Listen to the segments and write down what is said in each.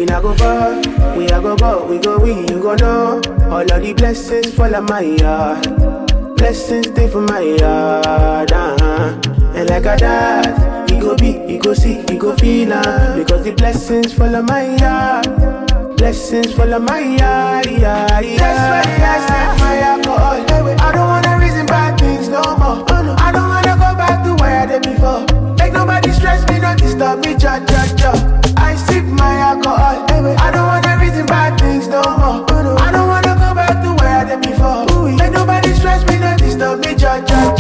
not go far. We are go, you go know. All of the blessings fall on my yard. Blessings stay for my yard, And like a dad, he go be, he go see, he go feel, because the blessings fall on my yard. Blessings fall on my yard, That's why I sip my alcohol. I don't wanna reason bad things no more. I don't wanna go back to where I did before. Make nobody stress me, not disturb me, cha. I sip my alcohol. I don't wanna reason bad things no more. I don't wanna go back to where I did before. Make nobody stress me, not disturb me, cha.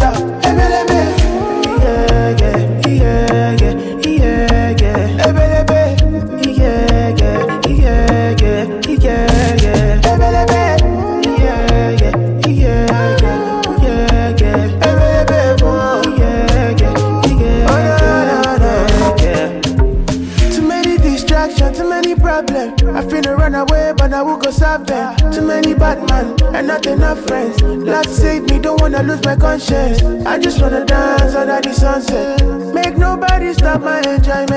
Too many problems. I finna run away, but I will go solve them. Too many bad men and not enough friends. Lord save me, don't wanna lose my conscience. I just wanna dance under the sunset. Make nobody stop my enjoyment.